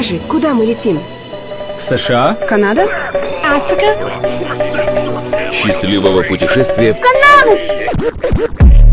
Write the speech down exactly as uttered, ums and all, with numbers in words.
Скажи, куда мы летим? США? Канада? Африка? Счастливого путешествия в Канада!